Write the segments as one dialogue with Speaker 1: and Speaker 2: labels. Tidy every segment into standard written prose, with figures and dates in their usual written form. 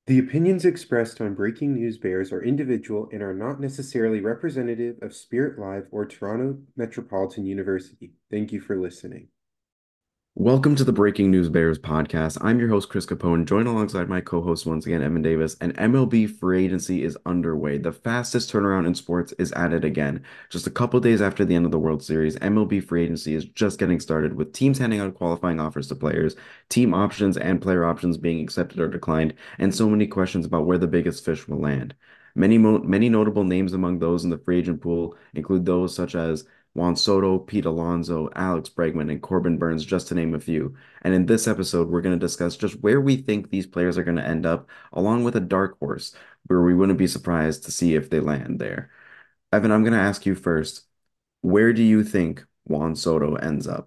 Speaker 1: The opinions expressed on Breaking News Bears are individual and are not necessarily representative of Spirit Live or Toronto Metropolitan University. Thank you for listening.
Speaker 2: Welcome to the Breaking News Bears podcast. I'm your host, Chris Capone, joined alongside my co-host once again, Evan Davis, and MLB free agency is underway. The fastest turnaround in sports is at it again. Just a couple days after the end of the World Series, MLB free agency is just getting started with teams handing out qualifying offers to players, team options and player options being accepted or declined, and so many questions about where the biggest fish will land. Many notable names among those in the free agent pool include those such as Juan Soto, Pete Alonso, Alex Bregman, and Corbin Burns, just to name a few. And in this episode, we're going to discuss just where we think these players are going to end up, along with a dark horse, where we wouldn't be surprised to see if they land there. Evan, I'm going to ask you first. Where do you think Juan Soto ends up?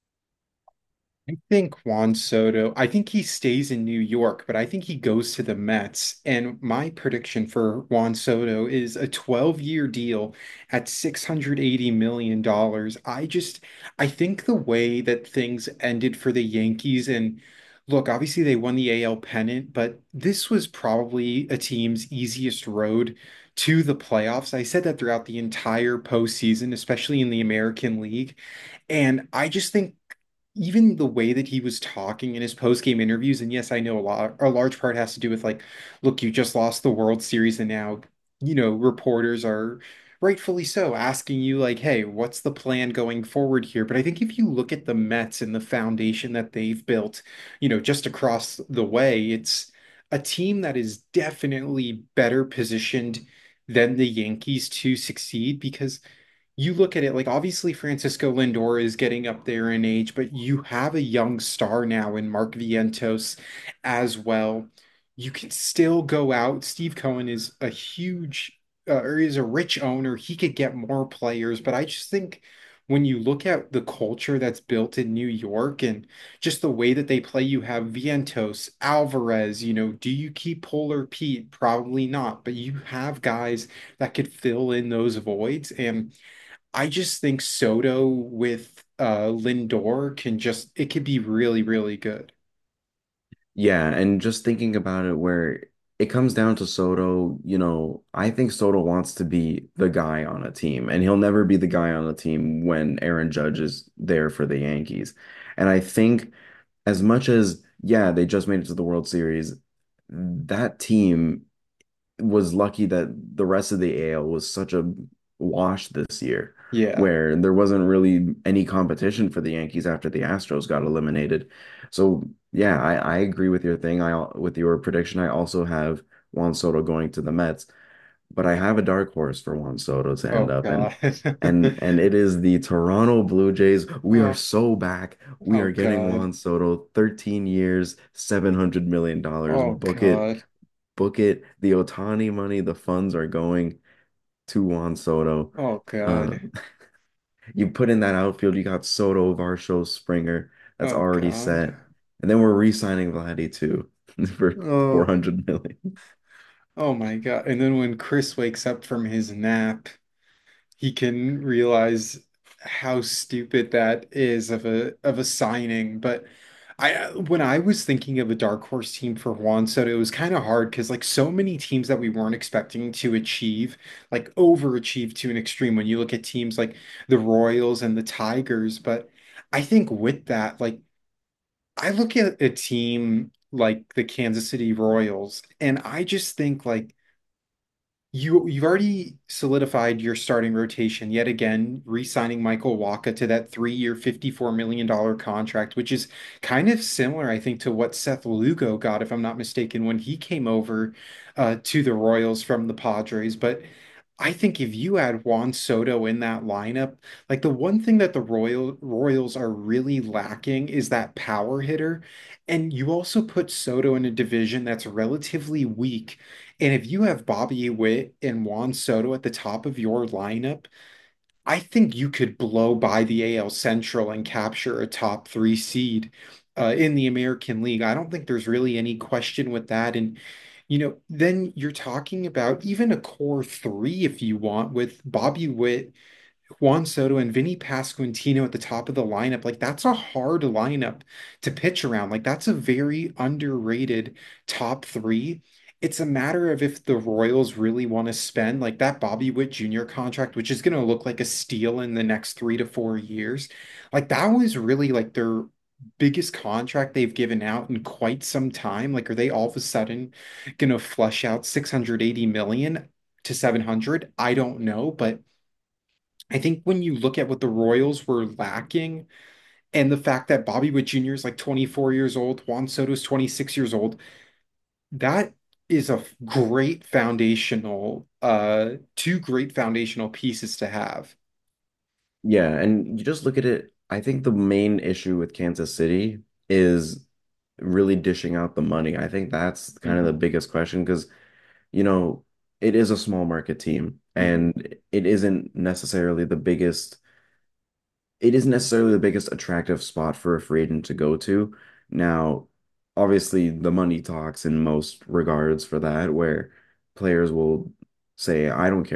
Speaker 3: I think Juan Soto, I think he stays in New York, but I think he goes to the Mets. And my prediction for Juan Soto is a 12-year deal at $680 million. I think the way that things ended for the Yankees, and look, obviously they won the AL pennant, but this was probably a team's easiest road to the playoffs. I said that throughout the entire postseason, especially in the American League. And I just think even the way that he was talking in his post-game interviews, and yes, I know a large part has to do with like, look, you just lost the World Series, and now, reporters are rightfully so asking you like, hey, what's the plan going forward here? But I think if you look at the Mets and the foundation that they've built, just across the way, it's a team that is definitely better positioned than the Yankees to succeed because you look at it like obviously Francisco Lindor is getting up there in age, but you have a young star now in Mark Vientos as well. You can still go out. Steve Cohen is a huge or is a rich owner. He could get more players, but I just think when you look at the culture that's built in New York and just the way that they play, you have Vientos, Alvarez, do you keep Polar Pete? Probably not, but you have guys that could fill in those voids. And I just think Soto with Lindor it could be really, really good.
Speaker 2: Yeah, and just thinking about it, where it comes down to Soto, I think Soto wants to be the guy on a team, and he'll never be the guy on a team when Aaron Judge is there for the Yankees. And I think as much as, yeah, they just made it to the World Series, that team was lucky that the rest of the AL was such a wash this year,
Speaker 3: Yeah.
Speaker 2: where there wasn't really any competition for the Yankees after the Astros got eliminated. So yeah, I agree with your thing. With your prediction, I also have Juan Soto going to the Mets, but I have a dark horse for Juan Soto to end
Speaker 3: Oh
Speaker 2: up in.
Speaker 3: God.
Speaker 2: And it is the Toronto Blue Jays. We are
Speaker 3: Oh,
Speaker 2: so back. We
Speaker 3: oh
Speaker 2: are getting
Speaker 3: God.
Speaker 2: Juan Soto, 13 years, $700 million.
Speaker 3: Oh
Speaker 2: Book it.
Speaker 3: God.
Speaker 2: Book it. The Otani money, the funds are going to Juan Soto.
Speaker 3: Oh
Speaker 2: Uh,
Speaker 3: God.
Speaker 2: you put in that outfield, you got Soto, Varsho, Springer. That's
Speaker 3: Oh
Speaker 2: already
Speaker 3: God.
Speaker 2: set. And then we're re-signing Vladdy too for
Speaker 3: Oh,
Speaker 2: 400 million.
Speaker 3: oh my God. And then when Chris wakes up from his nap, he can realize how stupid that is of a signing. But when I was thinking of a dark horse team for Juan Soto, it was kind of hard because like so many teams that we weren't expecting to achieve, like overachieve to an extreme when you look at teams like the Royals and the Tigers. But I think with that, like I look at a team like the Kansas City Royals, and I just think like you've already solidified your starting rotation yet again, re-signing Michael Wacha to that 3-year, $54 million contract, which is kind of similar, I think, to what Seth Lugo got, if I'm not mistaken, when he came over to the Royals from the Padres. But I think if you add Juan Soto in that lineup, like the one thing that the Royals are really lacking is that power hitter. And you also put Soto in a division that's relatively weak. And if you have Bobby Witt and Juan Soto at the top of your lineup, I think you could blow by the AL Central and capture a top three seed in the American League. I don't think there's really any question with that. And, then you're talking about even a core three if you want with Bobby Witt. Juan Soto and Vinny Pasquantino at the top of the lineup, like that's a hard lineup to pitch around. Like that's a very underrated top three. It's a matter of if the Royals really want to spend like that Bobby Witt Jr. contract, which is going to look like a steal in the next 3 to 4 years. Like that was really like their biggest contract they've given out in quite some time. Like, are they all of a sudden going to flush out 680 million to 700? I don't know, but I think when you look at what the Royals were lacking and the fact that Bobby Witt Jr. is like 24 years old, Juan Soto is 26 years old, that is a great foundational, two great foundational pieces to have.
Speaker 2: Yeah, and you just look at it, I think the main issue with Kansas City is really dishing out the money. I think that's kind of the
Speaker 3: Mhm,
Speaker 2: biggest question because, you know, it is a small market team
Speaker 3: mhm,
Speaker 2: and it isn't necessarily the biggest attractive spot for a free agent to go to. Now, obviously, the money talks in most regards for that, where players will say,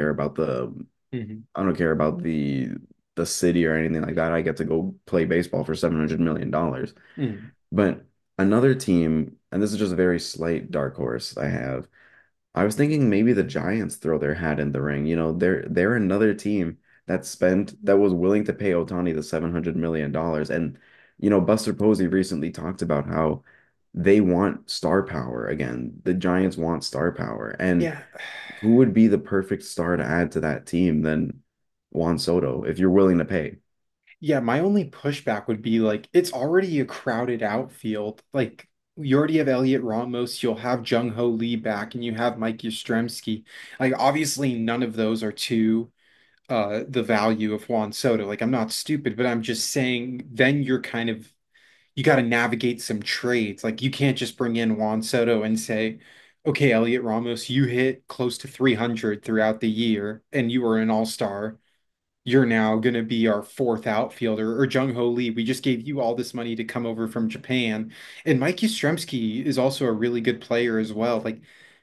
Speaker 3: mhm,
Speaker 2: I don't care about the city or anything like that. I get to go play baseball for $700 million."
Speaker 3: mhm.
Speaker 2: But another team, and this is just a very slight dark horse I have, I was thinking maybe the Giants throw their hat in the ring. You know, they're another team that was willing to pay Otani the $700 million. And, Buster Posey recently talked about how they want star power again. The Giants want star power. And
Speaker 3: Yeah.
Speaker 2: who would be the perfect star to add to that team than Juan Soto if you're willing to pay?
Speaker 3: Yeah, my only pushback would be like it's already a crowded outfield. Like you already have Elliot Ramos, you'll have Jung Ho Lee back, and you have Mike Yastrzemski. Like obviously none of those are to the value of Juan Soto. Like I'm not stupid, but I'm just saying then you're kind of you got to navigate some trades. Like you can't just bring in Juan Soto and say, okay, Elliot Ramos, you hit close to 300 throughout the year and you were an all-star. You're now going to be our fourth outfielder. Or Jung Ho Lee, we just gave you all this money to come over from Japan. And Mike Yastrzemski is also a really good player as well. Like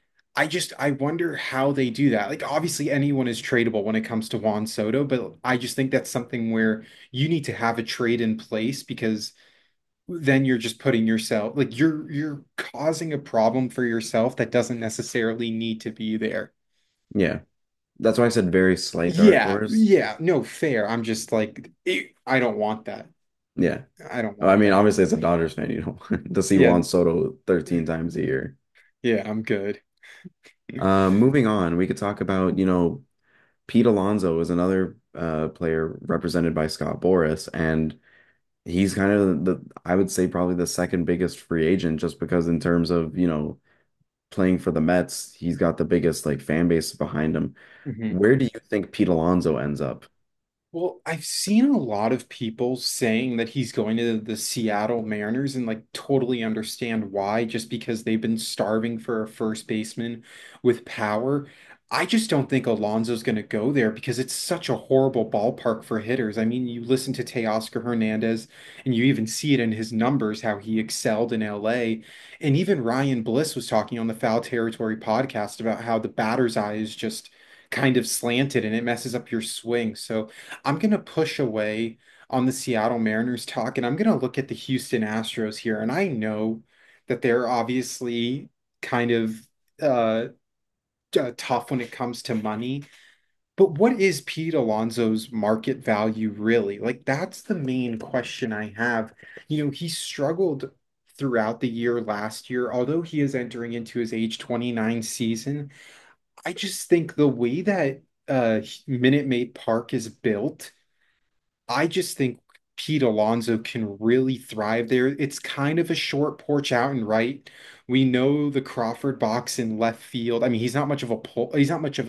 Speaker 3: I wonder how they do that. Like obviously anyone is tradable when it comes to Juan Soto, but I just think that's something where you need to have a trade in place because then you're just putting yourself like you're causing a problem for yourself that doesn't necessarily need to be there.
Speaker 2: Yeah. That's why I said very slight dark
Speaker 3: Yeah,
Speaker 2: horse.
Speaker 3: yeah, no, fair. I'm just like I don't want that.
Speaker 2: Yeah.
Speaker 3: I don't
Speaker 2: I
Speaker 3: want
Speaker 2: mean,
Speaker 3: that.
Speaker 2: obviously, as a Dodgers fan, to see
Speaker 3: Yeah,
Speaker 2: Juan Soto 13 times a year.
Speaker 3: yeah, I'm good.
Speaker 2: Moving on, we could talk about, Pete Alonso is another player represented by Scott Boras, and he's kind of I would say probably the second biggest free agent just because in terms of, playing for the Mets, he's got the biggest like fan base behind him.
Speaker 3: Mhm.
Speaker 2: Where do you think Pete Alonso ends up?
Speaker 3: Well, I've seen a lot of people saying that he's going to the Seattle Mariners and like totally understand why, just because they've been starving for a first baseman with power. I just don't think Alonso's going to go there because it's such a horrible ballpark for hitters. I mean, you listen to Teoscar Hernandez and you even see it in his numbers, how he excelled in LA. And even Ryan Bliss was talking on the Foul Territory podcast about how the batter's eye is just kind of slanted and it messes up your swing. So, I'm going to push away on the Seattle Mariners talk and I'm going to look at the Houston Astros here. And I know that they're obviously kind of uh, tough when it comes to money. But what is Pete Alonso's market value really? Like, that's the main question I have. He struggled throughout the year last year, although he is entering into his age 29 season. I just think the way that Minute Maid Park is built, I just think Pete Alonso can really thrive there. It's kind of a short porch out and right. We know the Crawford box in left field. I mean, he's not much of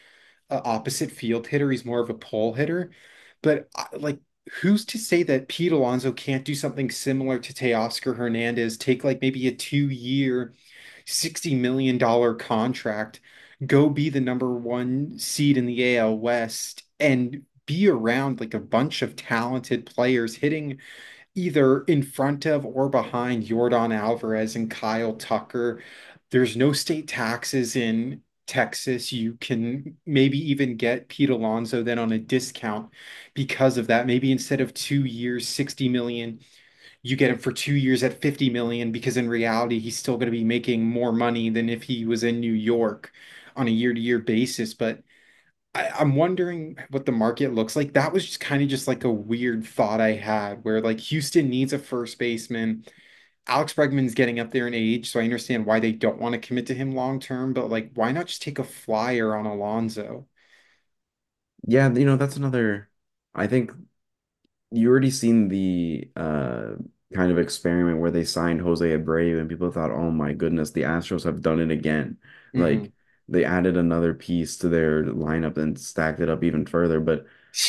Speaker 3: a opposite field hitter. He's more of a pole hitter. But like, who's to say that Pete Alonso can't do something similar to Teoscar Hernandez? Take like maybe a 2 year, $60 million contract, go be the number one seed in the AL West, and be around like a bunch of talented players hitting either in front of or behind Yordan Alvarez and Kyle Tucker. There's no state taxes in Texas, you can maybe even get Pete Alonso then on a discount because of that. Maybe instead of 2 years, 60 million, you get him for 2 years at 50 million because in reality, he's still going to be making more money than if he was in New York on a year-to-year basis. But I'm wondering what the market looks like. That was just kind of just like a weird thought I had where like Houston needs a first baseman. Alex Bregman's getting up there in age, so I understand why they don't want to commit to him long term, but like why not just take a flyer on Alonso?
Speaker 2: Yeah, that's another. I think you already seen the kind of experiment where they signed Jose Abreu and people thought, oh my goodness, the Astros have done it again.
Speaker 3: Hmm.
Speaker 2: Like they added another piece to their lineup and stacked it up even further. But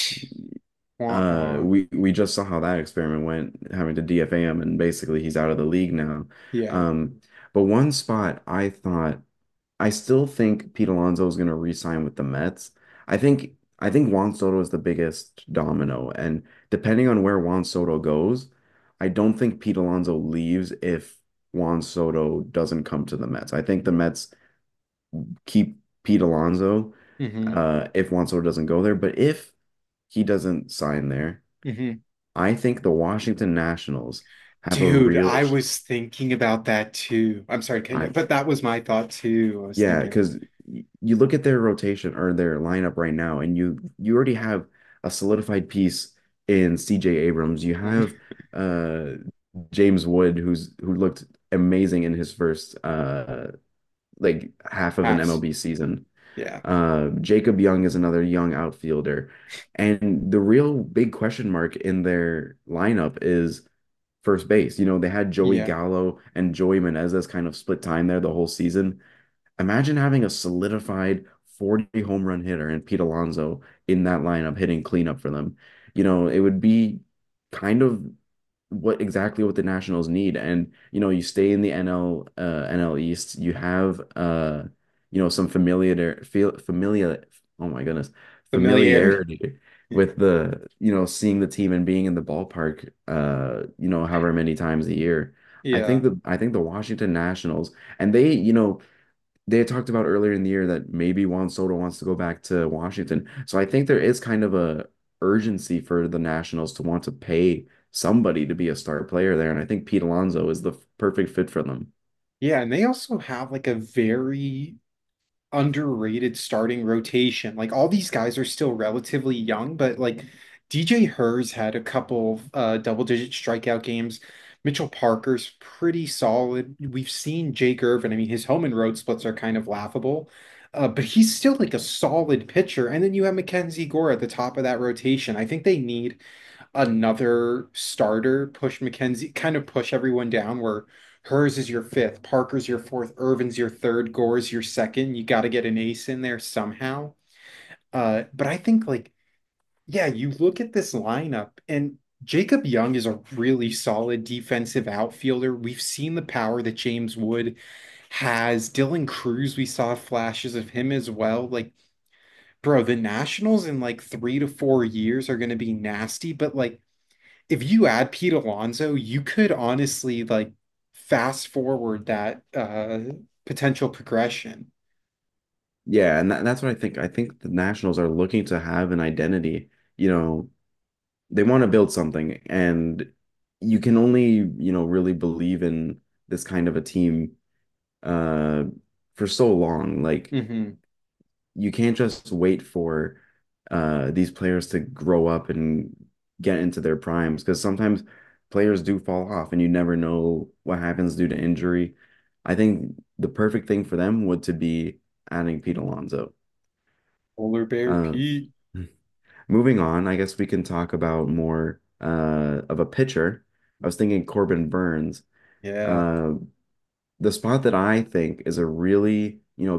Speaker 3: Wah, wah.
Speaker 2: we just saw how that experiment went, having to DFA him, and basically he's out of the league now.
Speaker 3: Yeah.
Speaker 2: Um, but one spot I thought I still think Pete Alonso is going to re-sign with the Mets. I think Juan Soto is the biggest domino, and depending on where Juan Soto goes, I don't think Pete Alonso leaves if Juan Soto doesn't come to the Mets. I think the Mets keep Pete Alonso
Speaker 3: Hmm.
Speaker 2: if Juan Soto doesn't go there, but if he doesn't sign there,
Speaker 3: Hmm.
Speaker 2: I think the Washington Nationals have a
Speaker 3: Dude,
Speaker 2: real
Speaker 3: I was thinking about that too. I'm sorry, to cut you
Speaker 2: I
Speaker 3: off, but that was my thought too. I was
Speaker 2: Yeah,
Speaker 3: thinking,
Speaker 2: because you look at their rotation or their lineup right now, and you already have a solidified piece in CJ Abrams. You have uh James Wood, who looked amazing in his first like half of an
Speaker 3: pass.
Speaker 2: MLB season.
Speaker 3: Yeah.
Speaker 2: Jacob Young is another young outfielder. And the real big question mark in their lineup is first base. They had Joey
Speaker 3: Yeah.
Speaker 2: Gallo and Joey Menezes kind of split time there the whole season. Imagine having a solidified 40 home run hitter and Pete Alonso in that lineup hitting cleanup for them. It would be kind of what the Nationals need. And you stay in the NL East. You have some familiar oh my goodness,
Speaker 3: Familiarity.
Speaker 2: familiarity
Speaker 3: Yeah.
Speaker 2: with the seeing the team and being in the ballpark however many times a year.
Speaker 3: Yeah.
Speaker 2: I think the Washington Nationals and they had talked about earlier in the year that maybe Juan Soto wants to go back to Washington. So I think there is kind of a urgency for the Nationals to want to pay somebody to be a star player there. And I think Pete Alonso is the perfect fit for them.
Speaker 3: Yeah, and they also have like a very underrated starting rotation. Like all these guys are still relatively young, but like DJ Hers had a couple double-digit strikeout games. Mitchell Parker's pretty solid. We've seen Jake Irvin. I mean, his home and road splits are kind of laughable, but he's still like a solid pitcher. And then you have Mackenzie Gore at the top of that rotation. I think they need another starter, push McKenzie, kind of push everyone down where hers is your fifth, Parker's your fourth, Irvin's your third, Gore's your second. You got to get an ace in there somehow. But I think like, yeah, you look at this lineup and Jacob Young is a really solid defensive outfielder. We've seen the power that James Wood has. Dylan Cruz, we saw flashes of him as well. Like, bro, the Nationals in like 3 to 4 years are going to be nasty, but like if you add Pete Alonso, you could honestly like fast forward that potential progression.
Speaker 2: Yeah, and that's what I think. I think the Nationals are looking to have an identity. They want to build something, and you can only, really believe in this kind of a team uh for so long. Like
Speaker 3: Hmm.
Speaker 2: you can't just wait for these players to grow up and get into their primes because sometimes players do fall off and you never know what happens due to injury. I think the perfect thing for them would to be adding Pete Alonso.
Speaker 3: Polar Bear
Speaker 2: Uh,
Speaker 3: Pete.
Speaker 2: moving on, I guess we can talk about more of a pitcher. I was thinking Corbin Burns.
Speaker 3: Yeah.
Speaker 2: Uh, the spot that I think is a really,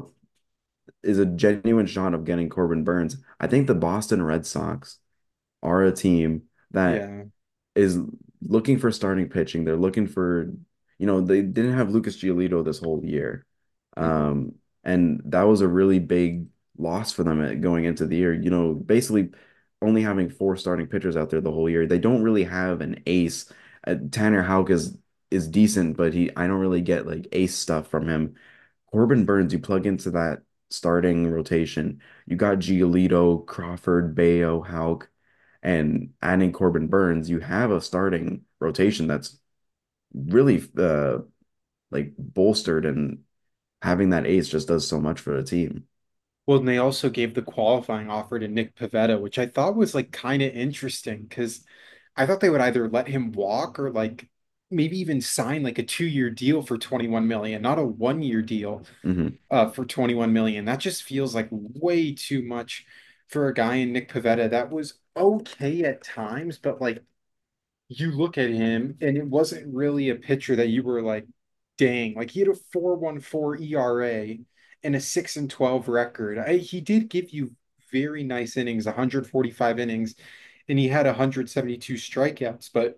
Speaker 2: is a genuine shot of getting Corbin Burns. I think the Boston Red Sox are a team that
Speaker 3: Yeah.
Speaker 2: is looking for starting pitching. They're looking for, they didn't have Lucas Giolito this whole year.
Speaker 3: Hmm.
Speaker 2: Um, and that was a really big loss for them going into the year. Basically only having four starting pitchers out there the whole year. They don't really have an ace. Tanner Houck is decent, but I don't really get like ace stuff from him. Corbin Burns, you plug into that starting rotation. You got Giolito, Crawford, Bayo, Hauk, and adding Corbin Burns, you have a starting rotation that's really like bolstered, and having that ace just does so much for the team.
Speaker 3: Well, and they also gave the qualifying offer to Nick Pivetta, which I thought was like kind of interesting because I thought they would either let him walk or like maybe even sign like a 2-year deal for 21 million, not a 1-year deal
Speaker 2: Hmm.
Speaker 3: for 21 million. That just feels like way too much for a guy in Nick Pivetta that was okay at times, but like you look at him and it wasn't really a pitcher that you were like, dang, like he had a 4.14 ERA and a 6-12 record. He did give you very nice innings, 145 innings, and he had 172 strikeouts, but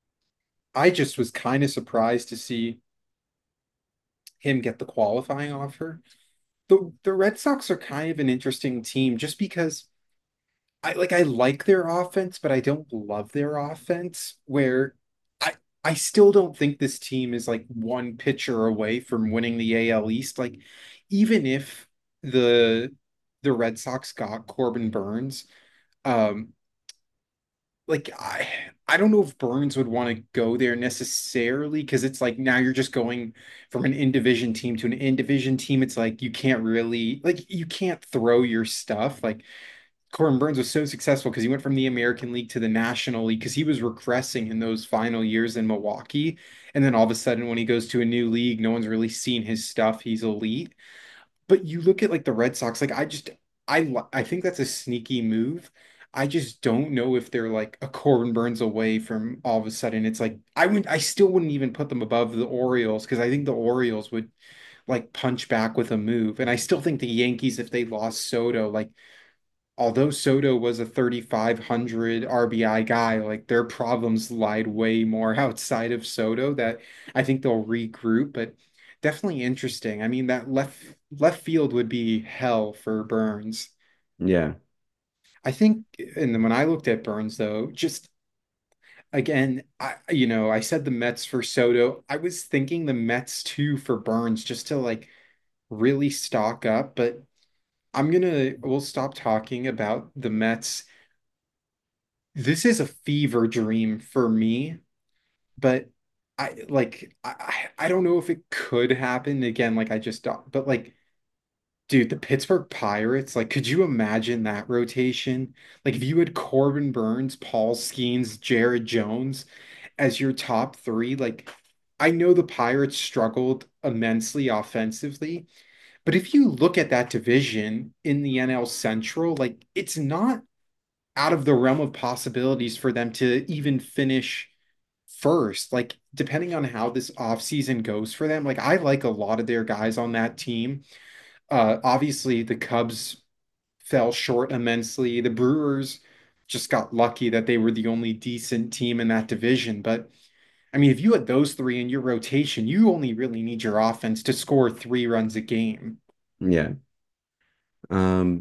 Speaker 3: I just was kind of surprised to see him get the qualifying offer. The Red Sox are kind of an interesting team just because I like their offense, but I don't love their offense. Where I I still don't think this team is like one pitcher away from winning the AL East. Like even if the the Red Sox got Corbin Burns, um, like I don't know if Burns would want to go there necessarily because it's like now you're just going from an in division team to an in division team. It's like you can't really like you can't throw your stuff like Corbin Burns was so successful because he went from the American League to the National League because he was regressing in those final years in Milwaukee. And then all of a sudden, when he goes to a new league, no one's really seen his stuff. He's elite. But you look at like the Red Sox, like I think that's a sneaky move. I just don't know if they're like a Corbin Burns away from all of a sudden. It's like I still wouldn't even put them above the Orioles because I think the Orioles would like punch back with a move. And I still think the Yankees, if they lost Soto, like although Soto was a 3,500 RBI guy, like their problems lied way more outside of Soto that I think they'll regroup, but definitely interesting. I mean, that left field would be hell for Burns.
Speaker 2: Yeah.
Speaker 3: I think, and then when I looked at Burns though, just again, I said the Mets for Soto. I was thinking the Mets too for Burns just to like really stock up, but we'll stop talking about the Mets. This is a fever dream for me, but I don't know if it could happen again. Like I just don't, but like, dude, the Pittsburgh Pirates, like, could you imagine that rotation? Like if you had Corbin Burns, Paul Skeens, Jared Jones as your top three, like I know the Pirates struggled immensely offensively, but if you look at that division in the NL Central, like it's not out of the realm of possibilities for them to even finish first. Like, depending on how this offseason goes for them, like, I like a lot of their guys on that team. Obviously, the Cubs fell short immensely. The Brewers just got lucky that they were the only decent team in that division. But I mean, if you had those three in your rotation, you only really need your offense to score 3 runs a game.
Speaker 2: Yeah. Um,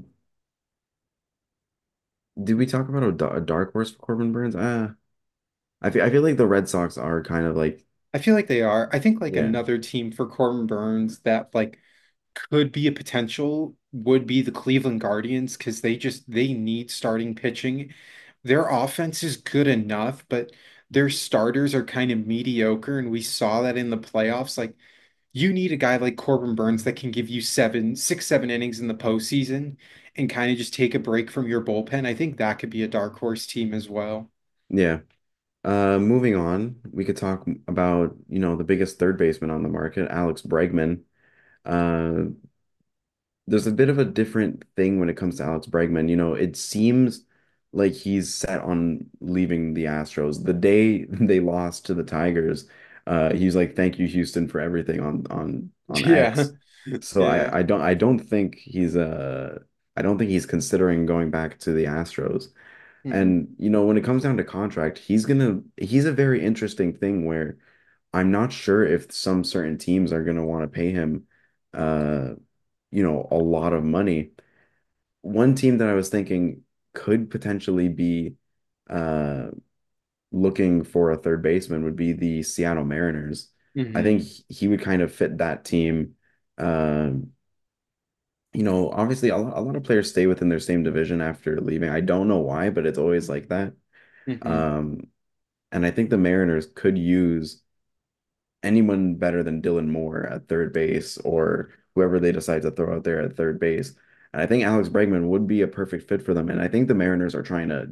Speaker 2: did we talk about a dark horse for Corbin Burns? I feel like the Red Sox are kind of like,
Speaker 3: I feel like they are. I think like
Speaker 2: yeah,
Speaker 3: another team for Corbin Burns that like could be a potential would be the Cleveland Guardians because they need starting pitching. Their offense is good enough, but their starters are kind of mediocre, and we saw that in the playoffs. Like you need a guy like Corbin Burns that can give you 7 innings in the postseason and kind of just take a break from your bullpen. I think that could be a dark horse team as well.
Speaker 2: yeah. Moving on, we could talk about, the biggest third baseman on the market, Alex Bregman. Uh, there's a bit of a different thing when it comes to Alex Bregman. It seems like he's set on leaving the Astros. The day they lost to the Tigers, he was like, "Thank you, Houston, for everything" on
Speaker 3: Yeah.
Speaker 2: X. So
Speaker 3: Yeah.
Speaker 2: I don't think he's considering going back to the Astros.
Speaker 3: Mhm.
Speaker 2: And when it comes down to contract, he's a very interesting thing where I'm not sure if some certain teams are gonna want to pay him uh a lot of money. One team that I was thinking could potentially be uh looking for a third baseman would be the Seattle Mariners. I think
Speaker 3: Mhm.
Speaker 2: he would kind of fit that team. Um Obviously a lot of players stay within their same division after leaving. I don't know why, but it's always like that.
Speaker 3: Hmm.
Speaker 2: Um, and I think the Mariners could use anyone better than Dylan Moore at third base or whoever they decide to throw out there at third base. And I think Alex Bregman would be a perfect fit for them. And I think the Mariners are trying to,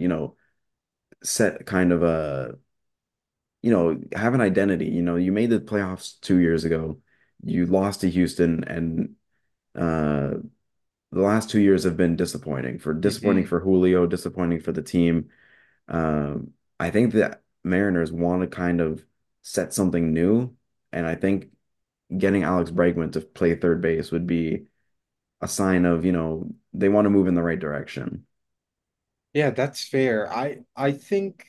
Speaker 2: set kind of have an identity. You made the playoffs 2 years ago. You lost to Houston, and uh, the last 2 years have been disappointing
Speaker 3: Hmm.
Speaker 2: for Julio, disappointing for the team. I think that Mariners want to kind of set something new, and I think getting Alex Bregman to play third base would be a sign of, they want to move in the right direction.
Speaker 3: Yeah, that's fair. I think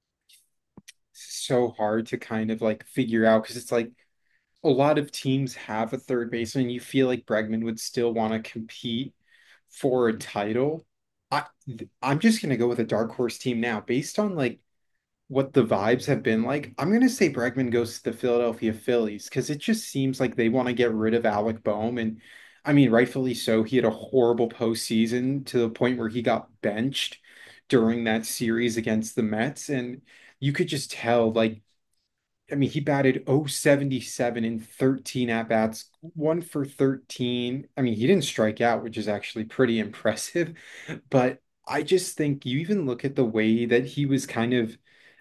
Speaker 3: it's so hard to kind of like figure out because it's like a lot of teams have a third baseman. You feel like Bregman would still want to compete for a title. I I'm just gonna go with a dark horse team now, based on like what the vibes have been like. I'm gonna say Bregman goes to the Philadelphia Phillies because it just seems like they want to get rid of Alec Boehm, and I mean, rightfully so. He had a horrible postseason to the point where he got benched during that series against the Mets, and you could just tell like I mean, he batted 077 in 13 at-bats, 1 for 13. I mean, he didn't strike out, which is actually pretty impressive. But I just think you even look at the way that he was kind of,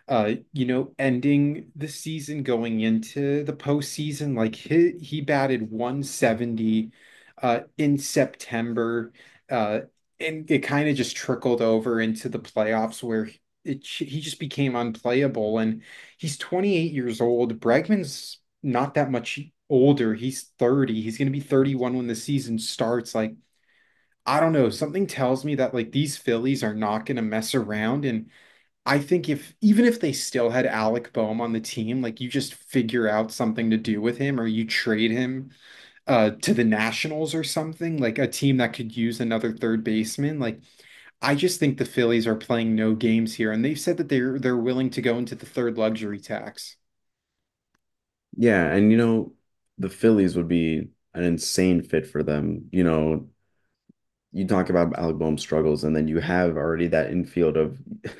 Speaker 3: ending the season going into the postseason. Like he batted 170 in September. Uh, and it kind of just trickled over into the playoffs where he just became unplayable. And he's 28 years old. Bregman's not that much older. He's 30. He's going to be 31 when the season starts. Like, I don't know. Something tells me that like these Phillies are not going to mess around. And I think if even if they still had Alec Boehm on the team, like you just figure out something to do with him or you trade him to the Nationals or something, like a team that could use another third baseman. Like I just think the Phillies are playing no games here, and they've said that they're willing to go into the third luxury tax.
Speaker 2: Yeah, and the Phillies would be an insane fit for them. You talk about Alec Boehm's struggles, and then you have already that infield of,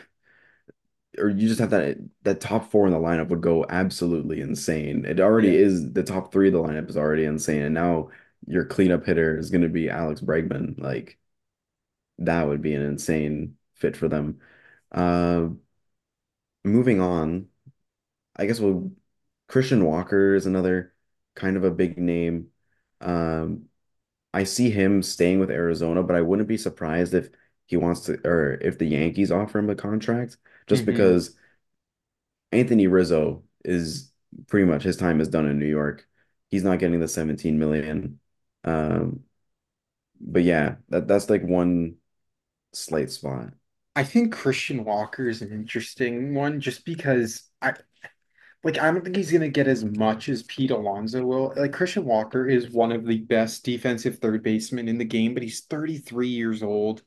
Speaker 2: or you just have that top four in the lineup would go absolutely insane. It already
Speaker 3: Yeah.
Speaker 2: is the top three of the lineup is already insane, and now your cleanup hitter is going to be Alex Bregman. Like that would be an insane fit for them. Uh, Moving on, I guess Christian Walker is another kind of a big name. Um, I see him staying with Arizona, but I wouldn't be surprised if he wants to, or if the Yankees offer him a contract, just
Speaker 3: Hmm.
Speaker 2: because Anthony Rizzo is pretty much his time is done in New York. He's not getting the 17 million. Um, but yeah, that's like one slight spot.
Speaker 3: I think Christian Walker is an interesting one just because I don't think he's gonna get as much as Pete Alonso will. Like Christian Walker is one of the best defensive third basemen in the game, but he's 33 years old.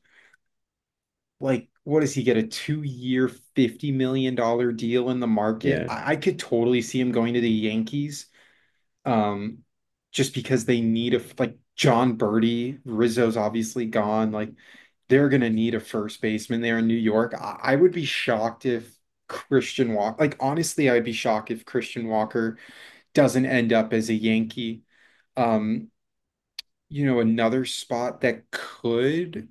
Speaker 3: Like, what does he get? A 2-year, $50 million deal in the market?
Speaker 2: Yeah.
Speaker 3: I could totally see him going to the Yankees. Um, just because they need like John Birdie, Rizzo's obviously gone. Like they're gonna need a first baseman there in New York. I would be shocked if Christian Walker, like honestly, I'd be shocked if Christian Walker doesn't end up as a Yankee. Um, another spot that could,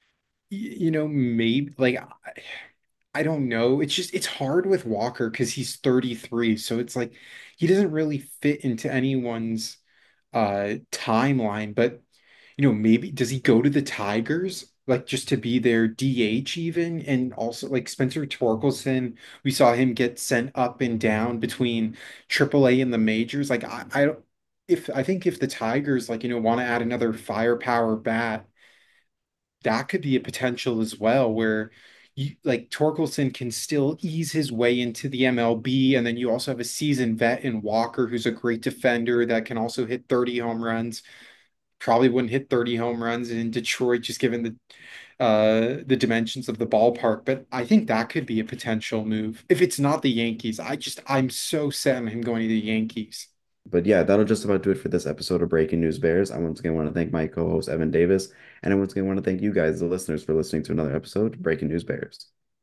Speaker 3: maybe like I don't know. It's just it's hard with Walker because he's 33. So it's like he doesn't really fit into anyone's timeline. But maybe does he go to the Tigers? Like just to be their DH even? And also like Spencer Torkelson, we saw him get sent up and down between AAA and the majors. Like I think if the Tigers like, want to add another firepower bat, that could be a potential as well, where you like Torkelson can still ease his way into the MLB, and then you also have a seasoned vet in Walker who's a great defender that can also hit 30 home runs. Probably wouldn't hit 30 home runs in Detroit just given the dimensions of the ballpark, but I think that could be a potential move. If it's not the Yankees, I'm so set on him going to the Yankees.
Speaker 2: But yeah, that'll just about do it for this episode of Breaking News Bears. I once again want to thank my co-host Evan Davis, and I once again want to thank you guys, the listeners, for listening to another episode of Breaking News Bears.